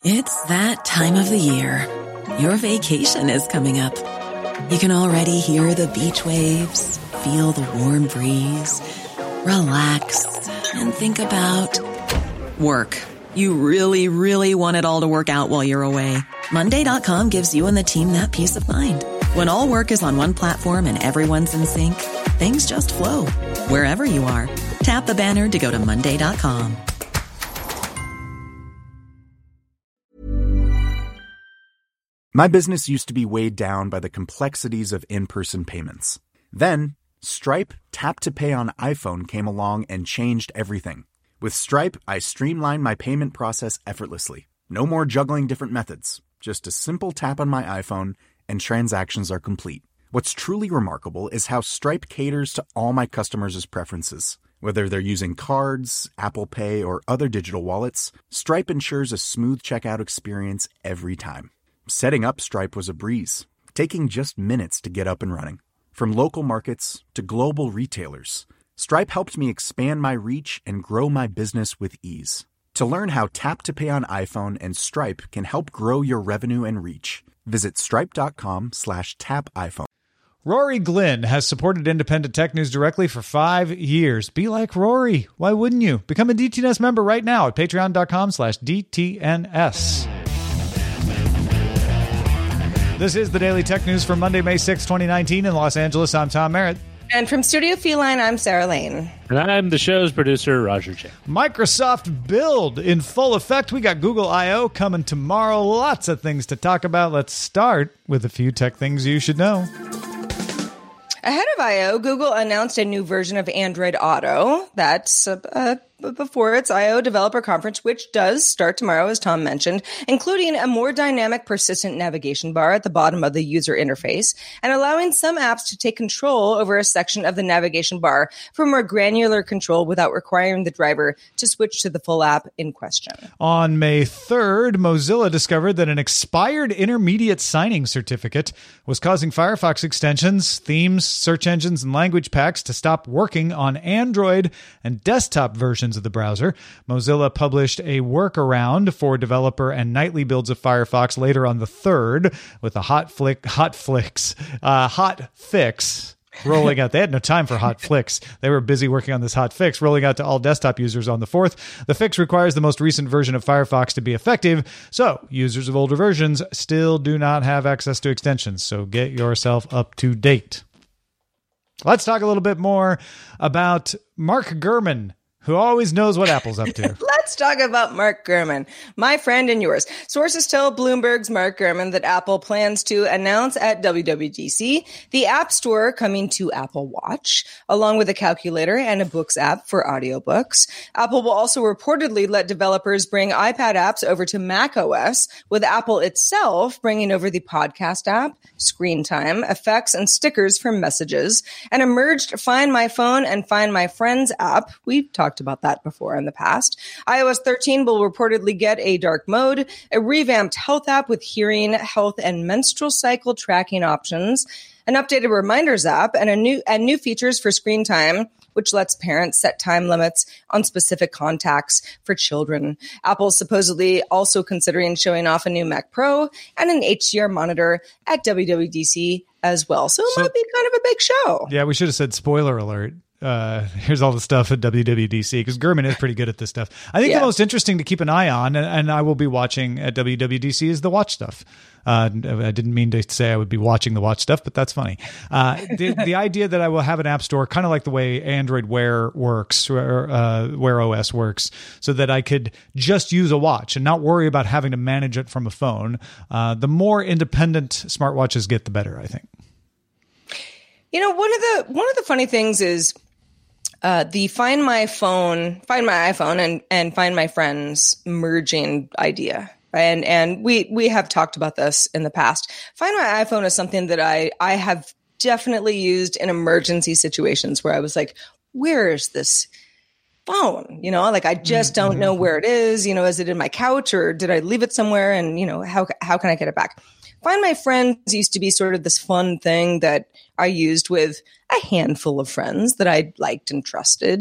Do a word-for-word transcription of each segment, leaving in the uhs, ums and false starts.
It's that time of the year. Your vacation is coming up. You can already hear the beach waves, feel the warm breeze, relax, and think about work. You really, really want it all to work out while you're away. Monday dot com gives you and the team that peace of mind. When all work is on one platform and everyone's in sync, things just flow. Wherever you are, tap the banner to go to Monday dot com. My business used to be weighed down by the complexities of in-person payments. Then, Stripe Tap to Pay on iPhone came along and changed everything. With Stripe, I streamlined my payment process effortlessly. No more juggling different methods. Just a simple tap on my iPhone and transactions are complete. What's truly remarkable is how Stripe caters to all my customers' preferences. Whether they're using cards, Apple Pay, or other digital wallets, Stripe ensures a smooth checkout experience every time. Setting up Stripe was a breeze, taking just minutes to get up and running. From local markets to global retailers, Stripe helped me expand my reach and grow my business with ease. To learn how Tap to Pay on iPhone and Stripe can help grow your revenue and reach, visit stripe.com slash tap iPhone. Rory Glynn has supported Independent Tech News directly for five years. Be like Rory. Why wouldn't you? Become a D T N S member right now at patreon.com slash DTNS. This is the Daily Tech News for Monday, May sixth, twenty nineteen in Los Angeles. I'm Tom Merritt. And from Studio Feline, I'm Sarah Lane. And I'm the show's producer, Roger J. Microsoft Build in full effect. We got Google I O coming tomorrow. Lots of things to talk about. Let's start with a few tech things you should know. Ahead of I O, Google announced a new version of Android Auto. That's uh, uh, before its I O developer conference, which does start tomorrow, as Tom mentioned, including a more dynamic, persistent navigation bar at the bottom of the user interface and allowing some apps to take control over a section of the navigation bar for more granular control without requiring the driver to switch to the full app in question. On May third, Mozilla discovered that an expired intermediate signing certificate was causing Firefox extensions, themes, search engines, and language packs to stop working on Android and desktop versions of the browser. Mozilla published a workaround for developer and nightly builds of Firefox later on the third with a hot flick, hot flicks, uh, hot fix rolling out. They had no time for hot flicks. They were busy working on this hot fix, rolling out to all desktop users on the fourth. The fix requires the most recent version of Firefox to be effective, so users of older versions still do not have access to extensions. So get yourself up to date. Let's talk a little bit more about Mark Gurman, who always knows what Apple's up to. Let's talk about Mark Gurman, my friend and yours. Sources tell Bloomberg's Mark Gurman that Apple plans to announce at W W D C the App Store coming to Apple Watch, along with a calculator and a Books app for audiobooks. Apple will also reportedly let developers bring iPad apps over to macOS, with Apple itself bringing over the podcast app, Screen Time, effects, and stickers for messages, and a merged Find My Phone and Find My Friends app. We've talked about that before in the past. i O S thirteen will reportedly get a dark mode, a revamped health app with hearing, health, and menstrual cycle tracking options, an updated reminders app, and a new and new features for Screen Time, which lets parents set time limits on specific contacts for children. Apple's supposedly also considering showing off a new Mac Pro and an H D R monitor at W W D C as well. So it so, might be kind of a big show. Yeah, we should have said spoiler alert. Uh, here's all the stuff at W W D C, because Gurman is pretty good at this stuff. I think yeah. the most interesting to keep an eye on, and, and I will be watching at W W D C, is the watch stuff. Uh, I didn't mean to say I would be watching the watch stuff, but that's funny. Uh, the, the idea that I will have an app store, kind of like the way Android Wear works, or uh, Wear O S works, so that I could just use a watch and not worry about having to manage it from a phone. Uh, the more independent smartwatches get, the better, I think. You know, one of the one of the funny things is, Uh, the Find My Phone, Find My iPhone, and and Find My Friends merging idea, and and we we have talked about this in the past. Find My iPhone is something that I I have definitely used in emergency situations where I was like, where is this phone? You know, like I just don't know where it is. You know, is it in my couch or did I leave it somewhere? And you know, how how can I get it back? Find My Friends used to be sort of this fun thing that I used with a handful of friends that I liked and trusted.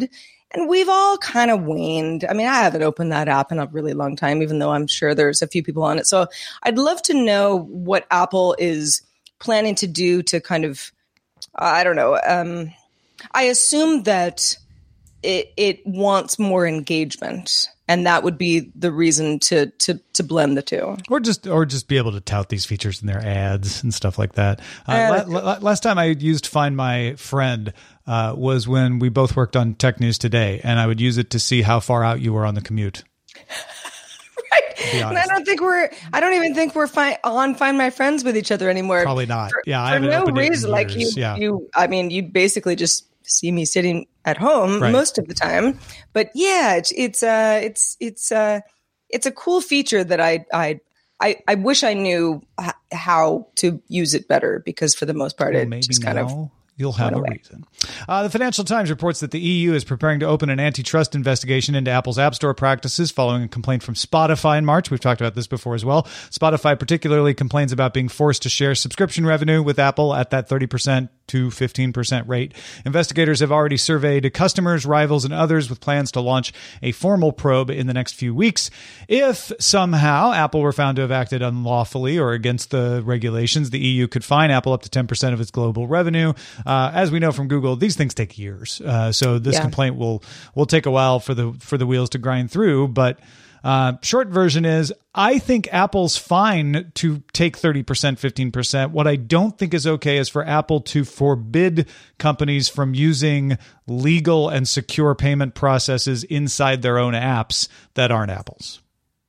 And we've all kind of waned. I mean, I haven't opened that app in a really long time, even though I'm sure there's a few people on it. So I'd love to know what Apple is planning to do to kind of, I don't know. Um, I assume that it, it wants more engagement, and that would be the reason to to to blend the two, or just or just be able to tout these features in their ads and stuff like that. Uh, uh, la- la- last time I used Find My Friend uh, was when we both worked on Tech News Today, and I would use it to see how far out you were on the commute. Right, and I don't think we're. I don't even think we're fi- on Find My Friends with each other anymore. Probably not. For, yeah, for I haven't no opened it in reason. Like you, years. yeah. you. I mean, you basically just see me sitting at home right. most of the time. But yeah, it's it's uh it's it's uh it's a cool feature that I I I, I wish I knew h- how to use it better, because for the most part well, it maybe just kind now. of You'll have a reason. Uh, the Financial Times reports that the E U is preparing to open an antitrust investigation into Apple's App Store practices following a complaint from Spotify in March. We've talked about this before as well. Spotify particularly complains about being forced to share subscription revenue with Apple at that thirty percent to fifteen percent rate. Investigators have already surveyed customers, rivals, and others with plans to launch a formal probe in the next few weeks. If somehow Apple were found to have acted unlawfully or against the regulations, the E U could fine Apple up to ten percent of its global revenue. Uh, as we know from Google, these things take years. Uh, so this yeah. complaint will will take a while for the for the wheels to grind through. But uh, short version is, I think Apple's fine to take thirty percent, fifteen percent. What I don't think is okay is for Apple to forbid companies from using legal and secure payment processes inside their own apps that aren't Apple's.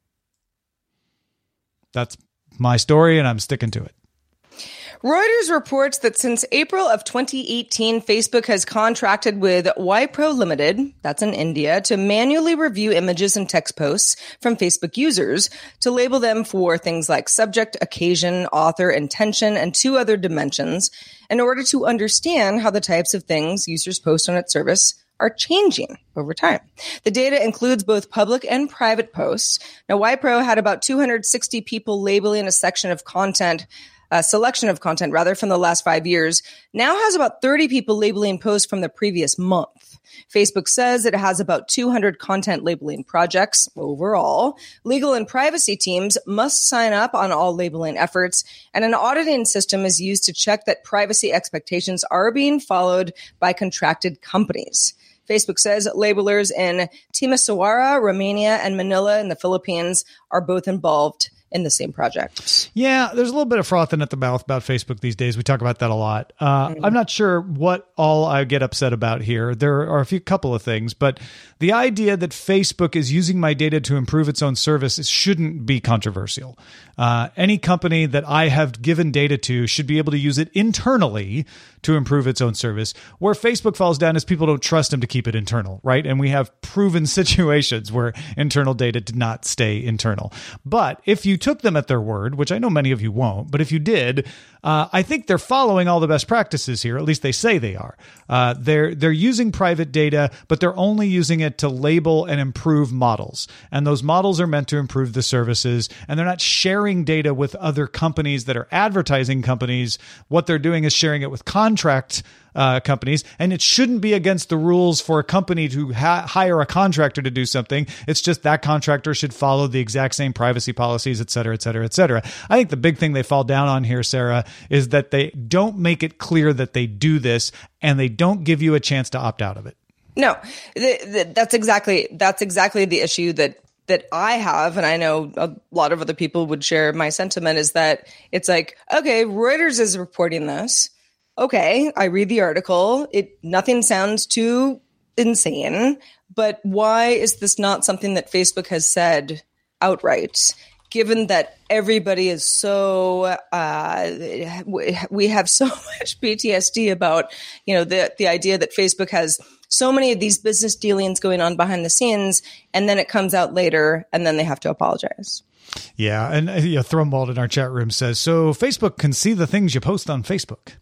That's my story, and I'm sticking to it. Reuters reports that since April of twenty eighteen, Facebook has contracted with Wipro Limited, that's in India, to manually review images and text posts from Facebook users to label them for things like subject, occasion, author, intention, and two other dimensions in order to understand how the types of things users post on its service are changing over time. The data includes both public and private posts. Now, Wipro had about two hundred sixty people labeling a section of content A selection of content, rather, from the last five years, now has about thirty people labeling posts from the previous month. Facebook says it has about two hundred content labeling projects overall. Legal and privacy teams must sign up on all labeling efforts, and an auditing system is used to check that privacy expectations are being followed by contracted companies. Facebook says labelers in Timisoara, Romania, and Manila in the Philippines are both involved in the same project. Yeah, there's a little bit of frothing at the mouth about Facebook these days. We talk about that a lot. Uh, mm-hmm. I'm not sure what all I get upset about here. There are a few couple of things, but the idea that Facebook is using my data to improve its own service shouldn't be controversial. Uh, any company that I have given data to should be able to use it internally to improve its own service. Where Facebook falls down is people don't trust them to keep it internal, right? And we have proven situations where internal data did not stay internal. But if you took them at their word, which I know many of you won't, but if you did, uh, I think they're following all the best practices here. At least they say they are. Uh, they're they're using private data, but they're only using it to label and improve models. And those models are meant to improve the services, and they're not sharing data with other companies that are advertising companies. What they're doing is sharing it with contract Uh, companies, and it shouldn't be against the rules for a company to ha- hire a contractor to do something. It's just that contractor should follow the exact same privacy policies, et cetera, et cetera, et cetera. I think the big thing they fall down on here, Sarah, is that they don't make it clear that they do this, and they don't give you a chance to opt out of it. No, th- th- that's exactly that's exactly the issue that that I have, and I know a lot of other people would share my sentiment, is that it's like, okay, Reuters is reporting this. Okay, I read the article. It nothing sounds too insane, but why is this not something that Facebook has said outright? Given that everybody is so, uh, we have so much P T S D about, you know, the the idea that Facebook has so many of these business dealings going on behind the scenes, and then it comes out later, and then they have to apologize. Yeah, and uh, you know, Thrumwald in our chat room says, so Facebook can see the things you post on Facebook.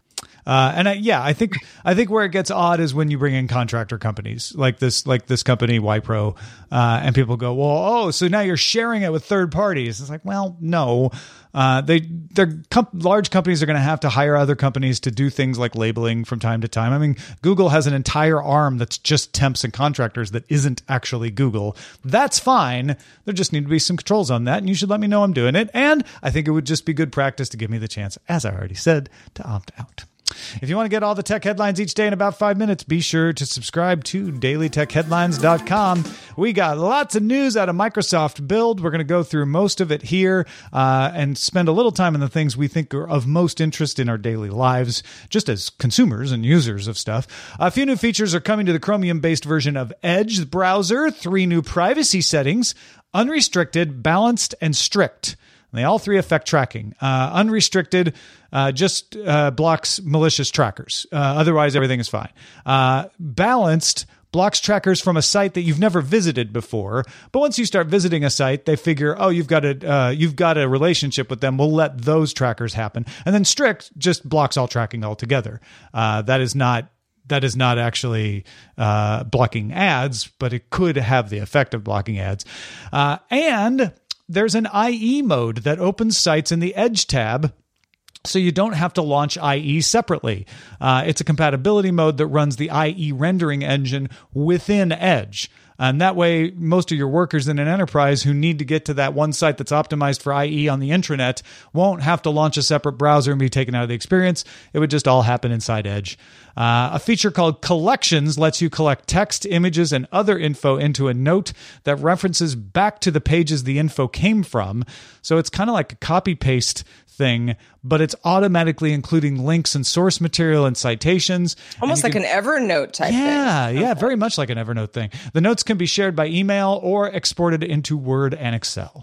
Uh, and I, yeah, I think I think where it gets odd is when you bring in contractor companies like this, like this company Wipro, uh, and people go, "Well, oh, so now you're sharing it with third parties." It's like, well, no. Uh, they, they're com- large companies are going to have to hire other companies to do things like labeling from time to time. I mean, Google has an entire arm that's just temps and contractors that isn't actually Google. That's fine. There just need to be some controls on that, and you should let me know I'm doing it. And I think it would just be good practice to give me the chance, as I already said, to opt out. If you want to get all the tech headlines each day in about five minutes, be sure to subscribe to daily tech headlines dot com. We got lots of news out of Microsoft Build. We're going to go through most of it here uh, and spend a little time on the things we think are of most interest in our daily lives, just as consumers and users of stuff. A few new features are coming to the Chromium-based version of Edge browser, three new privacy settings, unrestricted, balanced, and strict. They all three affect tracking. Uh, unrestricted uh, just uh, blocks malicious trackers. Uh, otherwise, everything is fine. Uh, balanced blocks trackers from a site that you've never visited before. But once you start visiting a site, they figure, oh, you've got a uh, you've got a relationship with them. We'll let those trackers happen. And then strict just blocks all tracking altogether. Uh, that is not. That is not actually uh, blocking ads, but it could have the effect of blocking ads. Uh, and there's an I E mode that opens sites in the Edge tab, so you don't have to launch I E separately. Uh, it's a compatibility mode that runs the I E rendering engine within Edge. And that way, most of your workers in an enterprise who need to get to that one site that's optimized for I E on the intranet won't have to launch a separate browser and be taken out of the experience. It would just all happen inside Edge. Uh, a feature called Collections lets you collect text, images, and other info into a note that references back to the pages the info came from. So it's kind of like a copy-paste thing, but it's automatically including links and source material and citations. Almost and like can, an Evernote type yeah, thing. Yeah, yeah, okay. very much like an Evernote thing. The notes can be shared by email or exported into Word and Excel.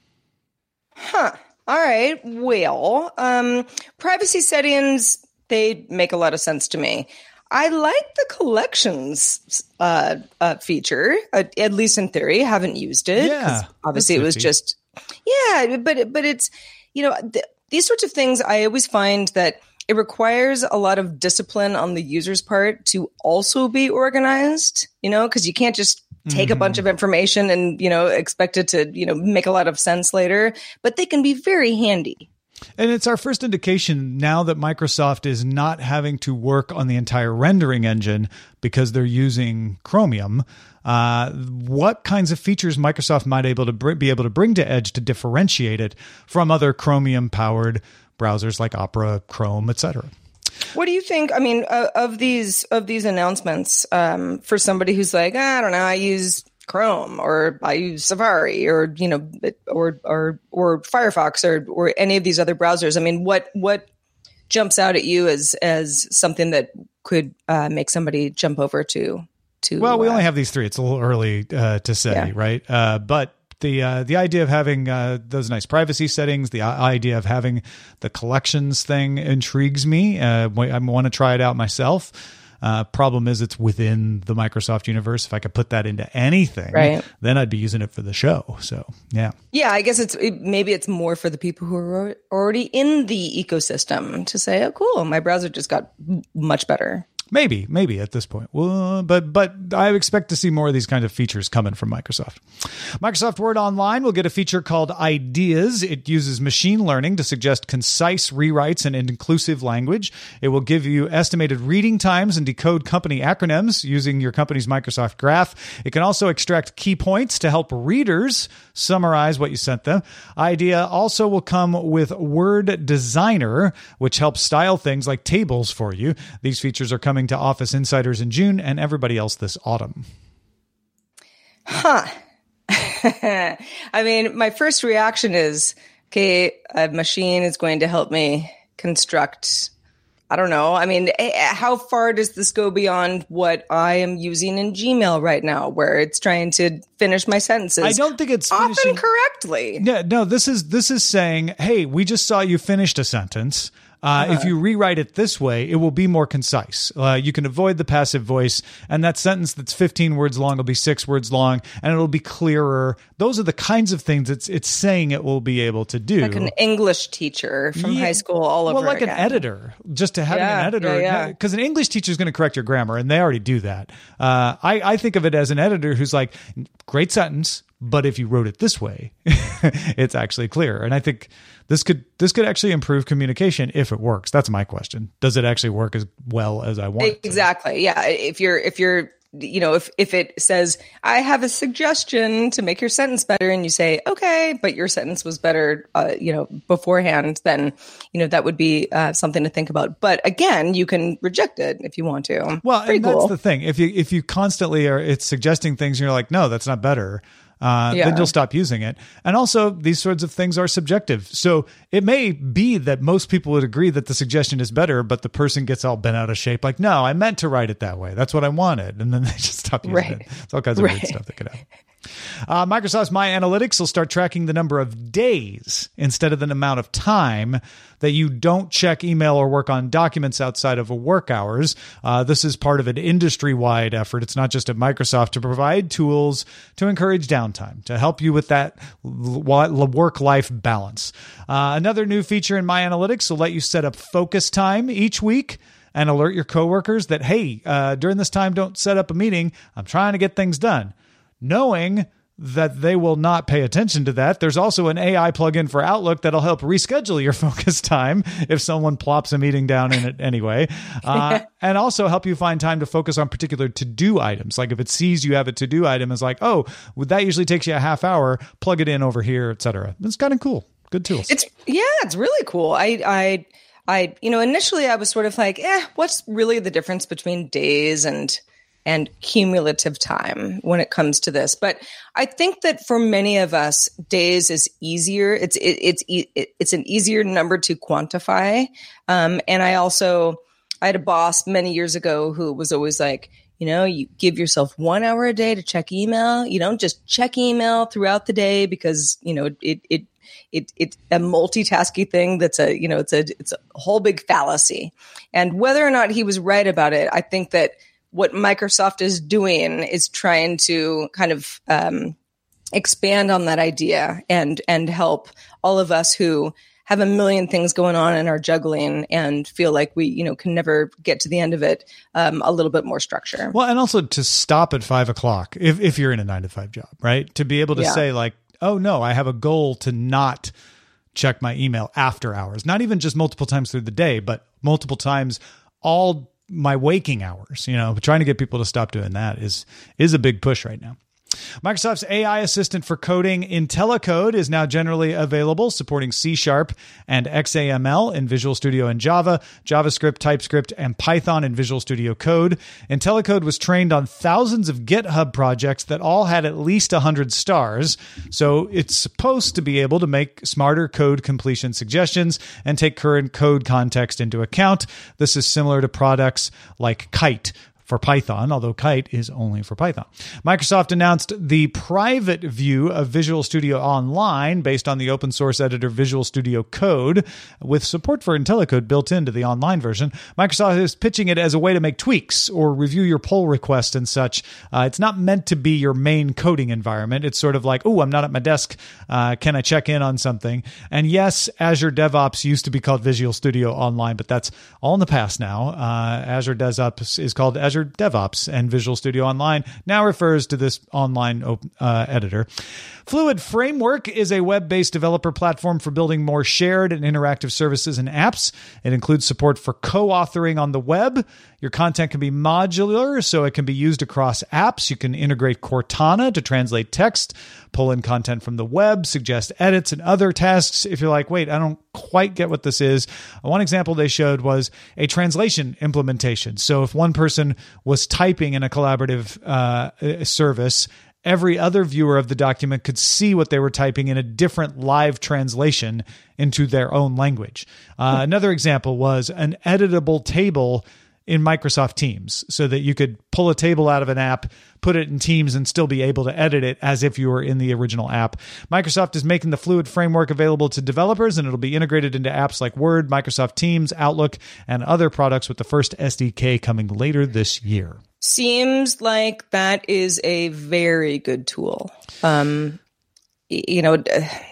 Huh. All right. Well, um, privacy settings, they make a lot of sense to me. I like the collections uh, uh, feature, uh, at least in theory. Haven't used it. Yeah. Obviously, it was just, yeah, but but it's, you know, th- these sorts of things, I always find that it requires a lot of discipline on the user's part to also be organized, you know, because you can't just take mm-hmm. a bunch of information and, you know, expect it to, you know, make a lot of sense later, but they can be very handy. And it's our first indication now that Microsoft is not having to work on the entire rendering engine because they're using Chromium. Uh, what kinds of features Microsoft might able to br- be able to bring to Edge to differentiate it from other Chromium-powered browsers like Opera, Chrome, et cetera. What do you think? I mean, uh, of these of these announcements, um, for somebody who's like, I don't know, I use Chrome or I use Safari or, you know, or or or Firefox or or any of these other browsers. I mean, what what jumps out at you as as something that could uh, make somebody jump over to to? Well, we uh, only have these three. It's a little early uh, to say, yeah. right? Uh, but the uh, the idea of having uh, those nice privacy settings, the idea of having the collections thing intrigues me. Uh, I want to try it out myself. Uh, problem is it's within the Microsoft universe. If I could put that into anything, right. then I'd be using it for the show. So, yeah. Yeah, I guess it's it, maybe it's more for the people who are already in the ecosystem to say, oh, cool, my browser just got much better. Maybe, maybe at this point. Well, but but I expect to see more of these kind of features coming from Microsoft. Microsoft Word Online will get a feature called Ideas. It uses machine learning to suggest concise rewrites and inclusive language. It will give you estimated reading times and decode company acronyms using your company's Microsoft Graph. It can also extract key points to help readers summarize what you sent them. Idea also will come with Word Designer, which helps style things like tables for you. These features are coming to Office insiders in June and everybody else this autumn. Huh. I mean, my first reaction is, okay, a machine is going to help me construct, I don't know. I mean, how far does this go beyond what I am using in Gmail right now, where it's trying to finish my sentences? I don't think it's often finishing correctly. Yeah, no, this is this is saying, hey, we just saw you finished a sentence. Uh, uh-huh. If you rewrite it this way, it will be more concise. Uh, you can avoid the passive voice, and that sentence that's fifteen words long will be six words long, and it'll be clearer. Those are the kinds of things it's it's saying it will be able to do. Like an English teacher from yeah. high school all over Well, like again. an editor, just to having yeah, an editor. Because yeah, yeah. an English teacher is going to correct your grammar, and they already do that. Uh, I, I think of it as an editor who's like, great sentence, but if you wrote it this way, it's actually clear. And I think this could this could actually improve communication if it works. That's my question. Does it actually work as well as I want it to? Exactly. Yeah. If you're if you're you know, if, if it says, I have a suggestion to make your sentence better, and you say, okay, but your sentence was better, uh, you know, beforehand, then, you know, that would be uh, something to think about. But again, you can reject it if you want to. Well, Pretty and cool. That's the thing. If you, if you constantly are, it's suggesting things and you're like, no, that's not better. Uh, yeah. Then you'll stop using it. And also, these sorts of things are subjective. So it may be that most people would agree that the suggestion is better, but the person gets all bent out of shape. Like, no, I meant to write it that way. That's what I wanted. And then they just stop using right. it. It's all kinds of right. weird stuff that could happen. Uh, Microsoft's My Analytics will start tracking the number of days instead of the amount of time that you don't check email or work on documents outside of work hours. Uh, this is part of an industry-wide effort. It's not just at Microsoft to provide tools to encourage downtime, to help you with that work-life balance. Uh, another new feature in My Analytics will let you set up focus time each week and alert your coworkers that, hey, uh, during this time, don't set up a meeting. I'm trying to get things done. Knowing that they will not pay attention to that, there's also an A I plugin for Outlook that'll help reschedule your focus time if someone plops a meeting down in it anyway, uh, and also help you find time to focus on particular to-do items. Like if it sees you have a to-do item, it's like, oh, that usually takes you a half hour, plug it in over here, et cetera. It's kind of cool. Good tools. It's yeah, it's really cool. I I I you know, initially I was sort of like, eh, what's really the difference between days and and cumulative time when it comes to this? But I think that for many of us, days is easier. It's it, it's it, it's an easier number to quantify. Um, and I also I had a boss many years ago who was always like, you know, you give yourself one hour a day to check email. You don't just check email throughout the day because, you know, it it it it's a multitasking thing that's a, you know, it's a it's a whole big fallacy. And whether or not he was right about it, I think that what Microsoft is doing is trying to kind of um, expand on that idea and and help all of us who have a million things going on and are juggling and feel like we, you know, can never get to the end of it, um, a little bit more structure. Well, and also to stop at five o'clock if, if you're in a nine to five job, right? To be able to yeah. say like, oh no, I have a goal to not check my email after hours, not even just multiple times through the day, but multiple times all my waking hours. You know, trying to get people to stop doing that is is a big push right now. Microsoft's A I assistant for coding, IntelliCode, is now generally available, supporting C Sharp and X A M L in Visual Studio and Java, JavaScript, TypeScript, and Python in Visual Studio Code. IntelliCode was trained on thousands of GitHub projects that all had at least one hundred stars, so it's supposed to be able to make smarter code completion suggestions and take current code context into account. This is similar to products like Kite for Python, although Kite is only for Python. Microsoft announced the private view of Visual Studio Online based on the open source editor Visual Studio Code, with support for IntelliCode built into the online version. Microsoft is pitching it as a way to make tweaks or review your pull requests and such. Uh, it's not meant to be your main coding environment. It's sort of like, oh, I'm not at my desk. Uh, can I check in on something? And yes, Azure DevOps used to be called Visual Studio Online, but that's all in the past now. Uh, Azure DevOps is called Azure Azure DevOps, and Visual Studio Online now refers to this online uh, editor. Fluid Framework is a web-based developer platform for building more shared and interactive services and apps. It includes support for co-authoring on the web. Your content can be modular, so it can be used across apps. You can integrate Cortana to translate text, pull in content from the web, suggest edits and other tasks. If you're like, wait, I don't quite get what this is. One example they showed was a translation implementation. So if one person was typing in a collaborative uh, service, every other viewer of the document could see what they were typing in a different live translation into their own language. Uh, another example was an editable table in Microsoft Teams so that you could pull a table out of an app, put it in Teams, and still be able to edit it as if you were in the original app. Microsoft is making the Fluid framework available to developers, and it'll be integrated into apps like Word, Microsoft Teams, Outlook, and other products, with the first S D K coming later this year. Seems like that is a very good tool. Um, you know,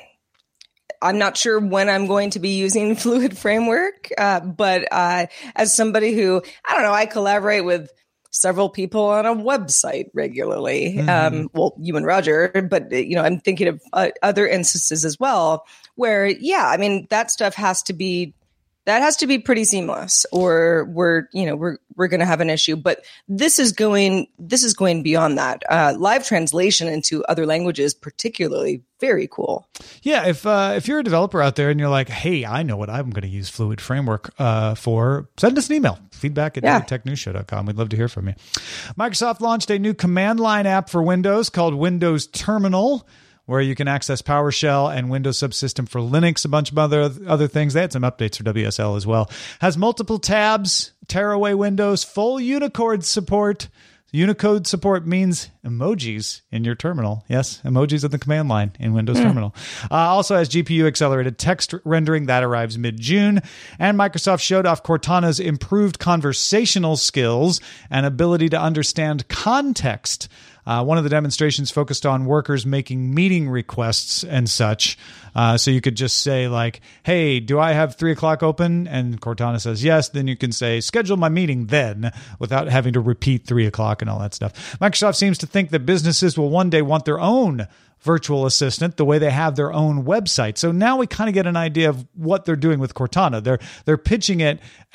I'm not sure when I'm going to be using Fluid Framework, uh, but uh, as somebody who, I don't know, I collaborate with several people on a website regularly. Mm-hmm. Um, well, you and Roger, but, you know, I'm thinking of uh, other instances as well where, yeah, I mean, that stuff has to be, that has to be pretty seamless, or we're, you know, we're, we're going to have an issue. But this is going, this is going beyond that. Uh, live translation into other languages, particularly, very cool. Yeah. If, uh, if you're a developer out there and you're like, hey, I know what I'm going to use Fluid Framework uh, for, send us an email, feedback at yeah. tech news show dot com. We'd love to hear from you. Microsoft launched a new command line app for Windows called Windows Terminal, where you can access PowerShell and Windows Subsystem for Linux, a bunch of other other things. They had some updates for W S L as well. Has multiple tabs, tearaway windows, full Unicode support. Unicode support means emojis in your terminal. Yes, emojis of the command line in Windows mm. Terminal. Uh, also has G P U-accelerated text rendering. That arrives mid-June. And Microsoft showed off Cortana's improved conversational skills and ability to understand context. Uh, one of the demonstrations focused on workers making meeting requests and such. Uh, so you could just say like, hey, do I have three o'clock open? And Cortana says yes. Then you can say, schedule my meeting then, without having to repeat three o'clock and all that stuff. Microsoft seems to think that businesses will one day want their own virtual assistant the way they have their own website. So now we kind of get an idea of what they're doing with Cortana. They're they're pitching it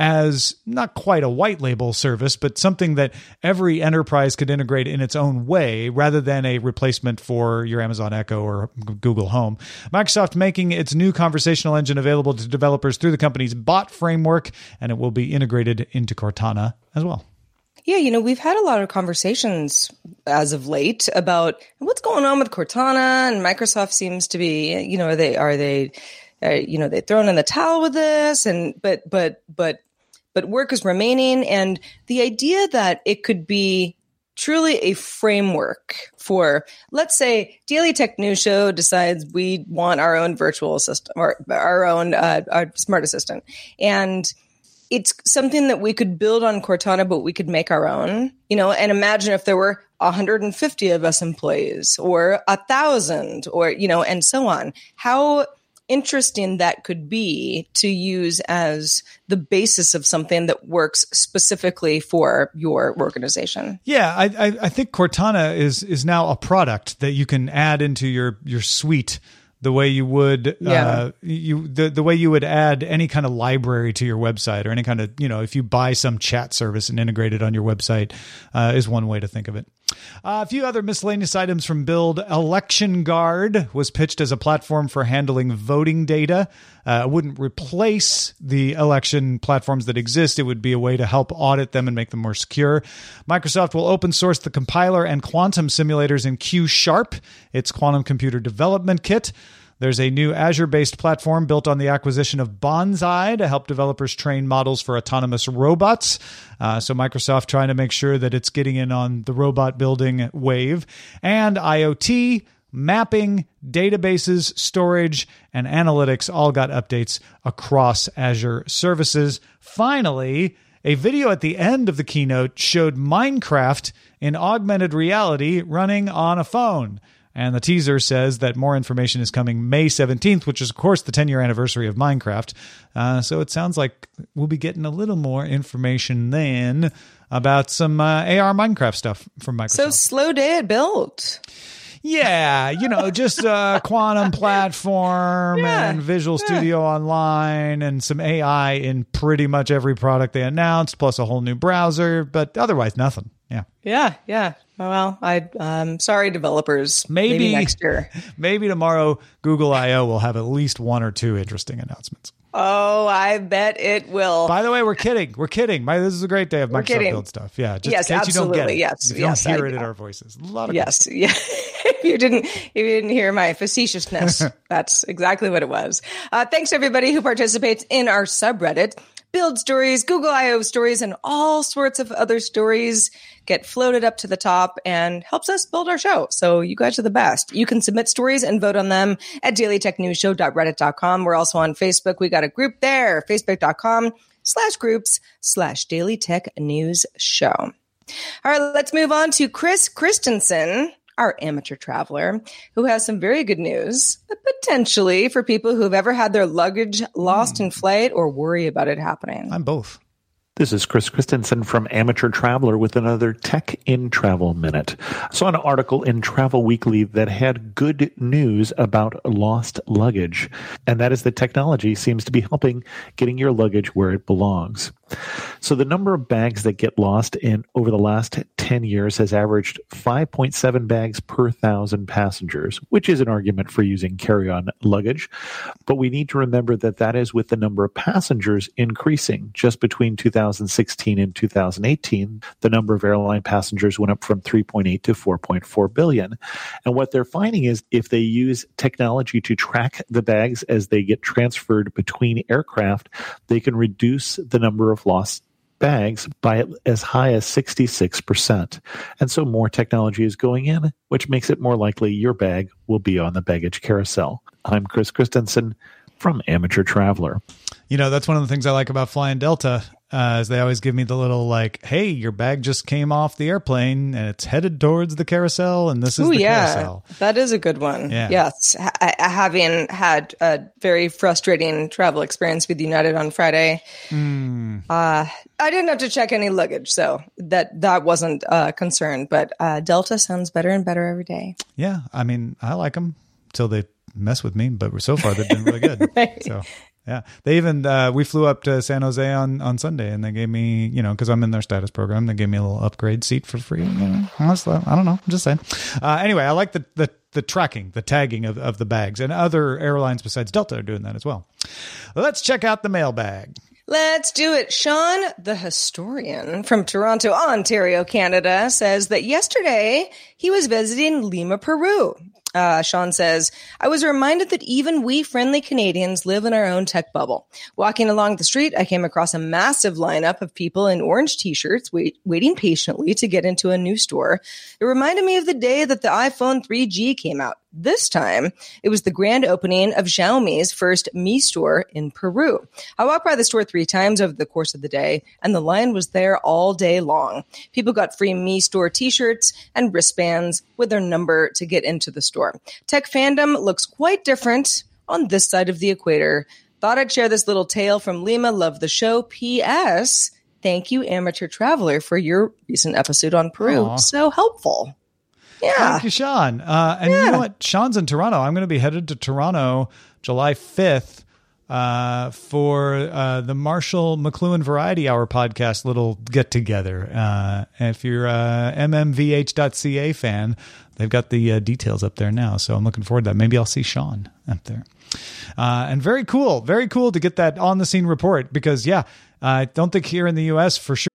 as not quite a white label service, but something that every enterprise could integrate in its own way, rather than a replacement for your Amazon Echo or Google Home. Microsoft making its new conversational engine available to developers through the company's Bot framework, and it will be integrated into Cortana as well. Yeah, you know, we've had a lot of conversations as of late about what's going on with Cortana, and Microsoft seems to be, you know, are they, are they, uh, you know, they thrown in the towel with this, and but but but but work is remaining, and the idea that it could be truly a framework for, let's say, Daily Tech News Show decides we want our own virtual assistant or our own uh, our smart assistant, and it's something that we could build on Cortana, but we could make our own, you know, and imagine if there were one hundred fifty of us employees, or a thousand, or, you know, and so on. How interesting that could be to use as the basis of something that works specifically for your organization. Yeah, I, I, I think Cortana is is now a product that you can add into your your suite, the way you would, yeah. uh, you the, the way you would add any kind of library to your website, or any kind of, you know, if you buy some chat service and integrate it on your website, uh, is one way to think of it. Uh, a few other miscellaneous items from Build. Election Guard was pitched as a platform for handling voting data. Uh, it wouldn't replace the election platforms that exist. It would be a way to help audit them and make them more secure. Microsoft will open source the compiler and quantum simulators in Q Sharp, its quantum computer development kit. There's a new Azure-based platform built on the acquisition of Bonsai to help developers train models for autonomous robots. Uh, so Microsoft trying to make sure that it's getting in on the robot building wave. And IoT, mapping, databases, storage, and analytics all got updates across Azure services. Finally, a video at the end of the keynote showed Minecraft in augmented reality running on a phone. And the teaser says that more information is coming May seventeenth, which is, of course, the ten-year anniversary of Minecraft. Uh, so it sounds like we'll be getting a little more information then about some uh, A R Minecraft stuff from Microsoft. So slow day at Build. Yeah, you know, just a quantum platform yeah, and Visual yeah. Studio Online and some A I in pretty much every product they announced, plus a whole new browser, but otherwise nothing. Yeah. Yeah, yeah. Well, I um sorry, developers. Maybe, maybe next year. Maybe tomorrow Google I O will have at least one or two interesting announcements. Oh, I bet it will. By the way, we're kidding. We're kidding. My, this is a great day of we're Microsoft kidding. Build stuff. Yeah, just yes, in case absolutely. you don't get it. Yes, if you yes, don't hear I, it in our voices. A lot of yes, yeah. if you didn't, if you didn't hear my facetiousness, that's exactly what it was. Uh, thanks everybody who participates in our subreddit. Build stories, Google I O stories, and all sorts of other stories get floated up to the top and helps us build our show. So you guys are the best. You can submit stories and vote on them at daily tech news show dot reddit dot com. We're also on Facebook. We got a group there, facebook.com slash groups slash daily tech news show. All right, let's move on to Chris Christensen, our amateur traveler, who has some very good news, potentially for people who have ever had their luggage lost in flight or worry about it happening. I'm both. This is Chris Christensen from Amateur Traveler with another Tech in Travel Minute. I saw an article in Travel Weekly that had good news about lost luggage, and that is that technology seems to be helping getting your luggage where it belongs. So the number of bags that get lost in over the last ten years has averaged five point seven bags per thousand passengers, which is an argument for using carry-on luggage. But we need to remember that that is with the number of passengers increasing. Just between two thousand sixteen and two thousand eighteen, the number of airline passengers went up from three point eight to four point four billion. And what they're finding is if they use technology to track the bags as they get transferred between aircraft, they can reduce the number of lost bags by as high as sixty-six percent. And so more technology is going in, which makes it more likely your bag will be on the baggage carousel. I'm Chris Christensen from Amateur Traveler. You know, that's one of the things I like about flying Delta, uh, is they always give me the little like, hey, your bag just came off the airplane and it's headed towards the carousel, and this is Ooh, the yeah. carousel. That is a good one. Yeah. Yes. H- having had a very frustrating travel experience with United on Friday, mm. uh, I didn't have to check any luggage, so that, that wasn't a concern. But uh, Delta sounds better and better every day. Yeah. I mean, I like them till they mess with me, but so far they've been really good. Right. So yeah, they even uh, we flew up to San Jose on, on Sunday, and they gave me, you know, because I'm in their status program, they gave me a little upgrade seat for free. You know, honestly, I don't know, I'm just saying. Uh, anyway, I like the the the tracking, the tagging of, of the bags, and other airlines besides Delta are doing that as well. Let's check out the mailbag. Let's do it. Sean, the historian from Toronto, Ontario, Canada, says that yesterday he was visiting Lima, Peru. Uh, Sean says, I was reminded that even we friendly Canadians live in our own tech bubble. Walking along the street, I came across a massive lineup of people in orange t-shirts wait, waiting patiently to get into a new store. It reminded me of the day that the iPhone three G came out. This time, it was the grand opening of Xiaomi's first Mi store in Peru. I walked by the store three times over the course of the day, and the line was there all day long. People got free Mi store t-shirts and wristbands with their number to get into the store. Tech fandom looks quite different on this side of the equator. Thought I'd share this little tale from Lima. Love the show. P S. Thank you, Amateur Traveler, for your recent episode on Peru. Aww. So helpful. Yeah. Thank you, Sean. Uh, and yeah. You know what? Sean's in Toronto. I'm going to be headed to Toronto July fifth uh, for uh, the Marshall McLuhan Variety Hour podcast little get together. Uh, if you're a M M V H dot C A fan, they've got the uh, details up there now. So I'm looking forward to that. Maybe I'll see Sean up there. Uh, and very cool. Very cool to get that on the scene report because, yeah, I don't think here in the U S for sure.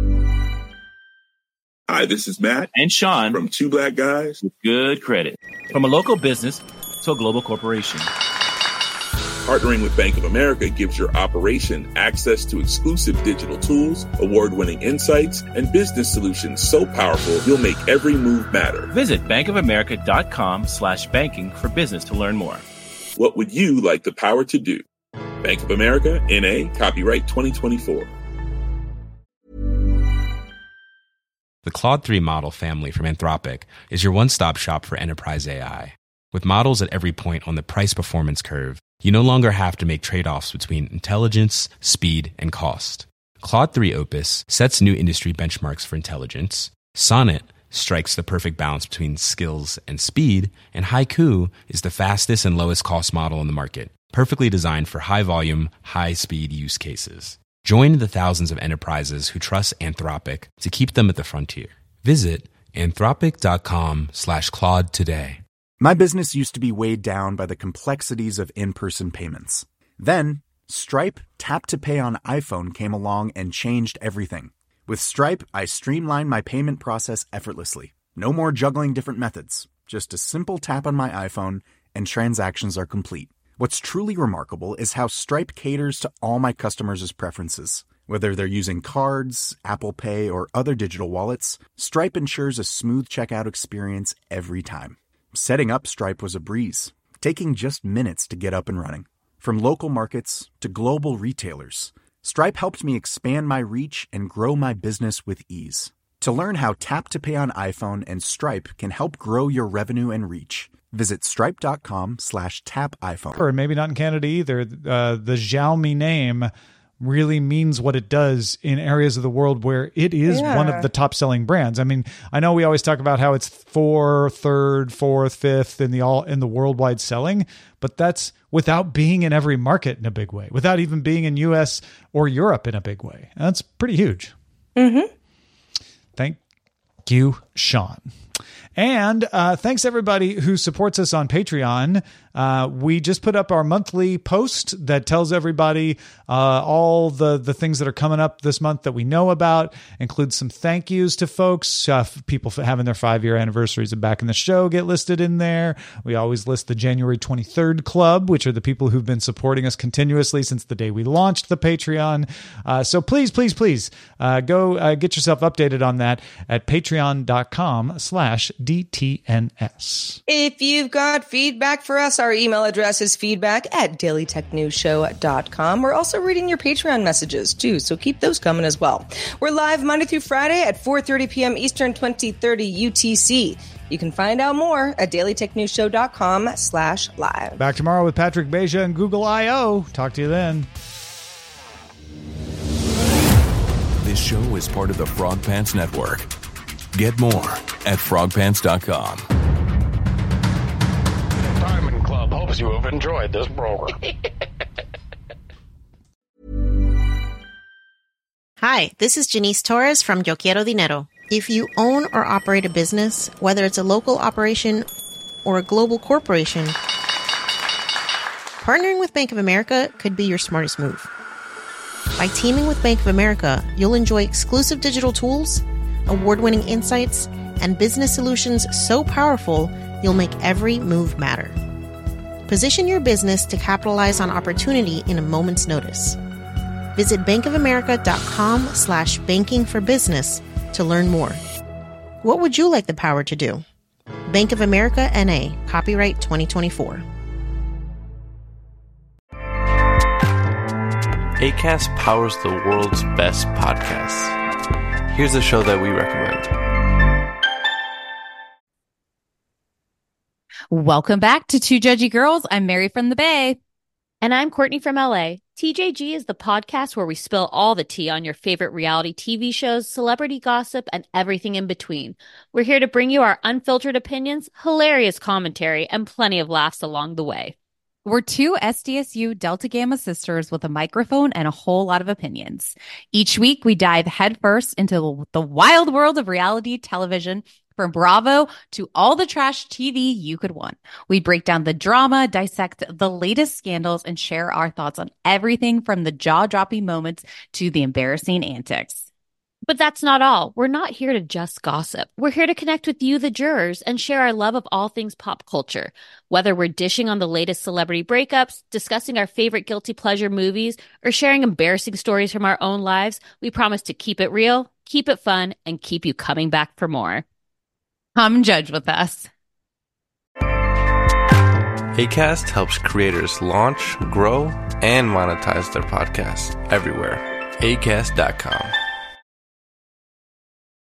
Hi, this is Matt and Sean from Two Black Guys with Good Credit. From a local business to a global corporation. Partnering with Bank of America gives your operation access to exclusive digital tools, award-winning insights, and business solutions so powerful you'll make every move matter. Visit bankofamerica.com slash banking for business to learn more. What would you like the power to do? Bank of America, N A, copyright twenty twenty-four. The Claude three model family from Anthropic is your one-stop shop for enterprise A I. With models at every point on the price-performance curve, you no longer have to make trade-offs between intelligence, speed, and cost. Claude three Opus sets new industry benchmarks for intelligence. Sonnet strikes the perfect balance between skills and speed. And Haiku is the fastest and lowest cost model in the market, perfectly designed for high-volume, high-speed use cases. Join the thousands of enterprises who trust Anthropic to keep them at the frontier. Visit anthropic.com slash Claude today. My business used to be weighed down by the complexities of in-person payments. Then, Stripe Tap to Pay on iPhone came along and changed everything. With Stripe, I streamlined my payment process effortlessly. No more juggling different methods. Just a simple tap on my iPhone and transactions are complete. What's truly remarkable is how Stripe caters to all my customers' preferences. Whether they're using cards, Apple Pay, or other digital wallets, Stripe ensures a smooth checkout experience every time. Setting up Stripe was a breeze, taking just minutes to get up and running. From local markets to global retailers, Stripe helped me expand my reach and grow my business with ease. To learn how Tap to Pay on iPhone and Stripe can help grow your revenue and reach, visit stripe.com slash tap iPhone. Or maybe not in Canada either. Uh, the Xiaomi name really means what it does in areas of the world where it is Yeah. one of the top selling brands. I mean, I know we always talk about how it's four, third, fourth, fifth in the all in the worldwide selling, but that's without being in every market in a big way, without even being in U S or Europe in a big way. And that's pretty huge. Mm-hmm. Thank you, Sean. And uh, thanks everybody who supports us on Patreon. Uh, we just put up our monthly post that tells everybody uh, all the, the things that are coming up this month that we know about, includes some thank yous to folks. Uh, people having their five-year anniversaries of Back in the Show get listed in there. We always list the January twenty-third Club, which are the people who've been supporting us continuously since the day we launched the Patreon. Uh, so please, please, please uh, go uh, get yourself updated on that at patreon.com slash DTNS. If you've got feedback for us, our email address is feedback at daily tech news show dot com. We're also reading your Patreon messages, too, so keep those coming as well. We're live Monday through Friday at four thirty p.m. Eastern, twenty thirty U T C. You can find out more at daily tech news show dot com slash live. Back tomorrow with Patrick Beja and Google I O. Talk to you then. This show is part of the Frog Pants Network. Get more at frog pants dot com. Diamond Club hopes you have enjoyed this program. Hi, this is Janice Torres from Yo Quiero Dinero. If you own or operate a business, whether it's a local operation or a global corporation, partnering with Bank of America could be your smartest move. By teaming with Bank of America, you'll enjoy exclusive digital tools, award-winning insights, and business solutions so powerful, you'll make every move matter. Position your business to capitalize on opportunity in a moment's notice. Visit bankofamerica.com slash banking for business to learn more. What would you like the power to do? Bank of America N A, copyright twenty twenty-four. Acast powers the world's best podcasts. Here's a show that we recommend. Welcome back to Two Judgy Girls. I'm Mary from the Bay. And I'm Courtney from L A. T J G is the podcast where we spill all the tea on your favorite reality T V shows, celebrity gossip, and everything in between. We're here to bring you our unfiltered opinions, hilarious commentary, and plenty of laughs along the way. We're two S D S U Delta Gamma sisters with a microphone and a whole lot of opinions. Each week, we dive headfirst into the wild world of reality television, from Bravo to all the trash T V you could want. We break down the drama, dissect the latest scandals, and share our thoughts on everything from the jaw-dropping moments to the embarrassing antics. But that's not all. We're not here to just gossip. We're here to connect with you, the jurors, and share our love of all things pop culture. Whether we're dishing on the latest celebrity breakups, discussing our favorite guilty pleasure movies, or sharing embarrassing stories from our own lives, we promise to keep it real, keep it fun, and keep you coming back for more. Come judge with us. Acast helps creators launch, grow, and monetize their podcasts everywhere. acast dot com.